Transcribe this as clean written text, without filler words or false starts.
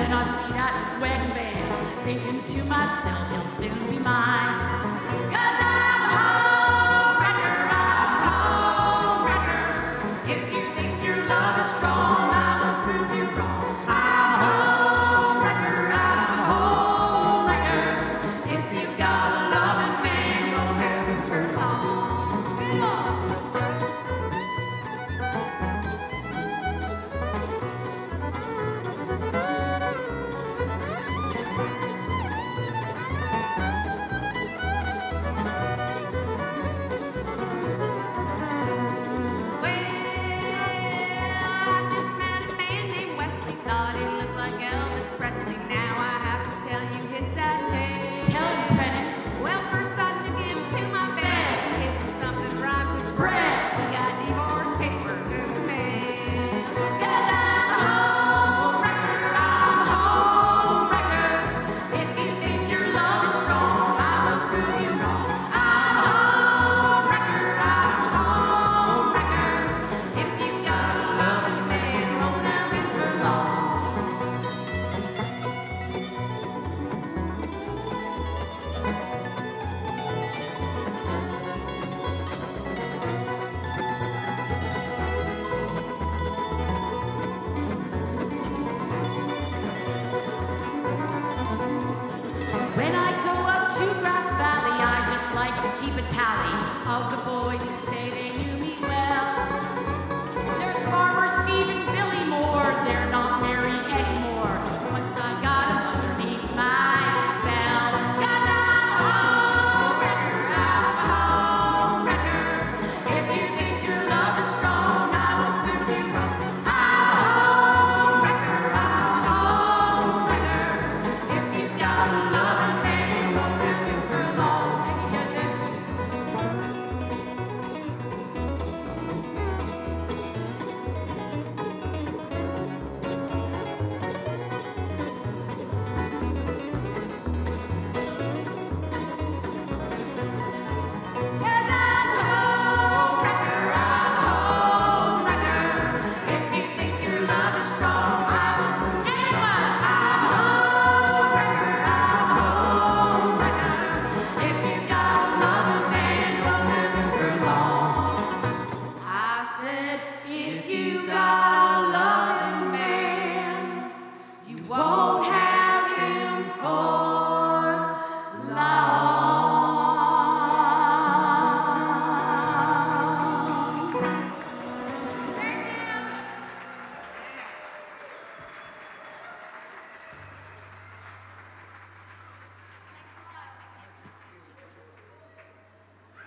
When I see that wedding band, thinking to myself, he'll soon be mine. 'Cause I'm a home wrecker, I'm a home wrecker. If you think your love is strong, I will prove you wrong. I'm a home wrecker, I'm a home wrecker. If you got a loving man, you'll have him for long. Come on. Thought he looked like Elvis Presley. Now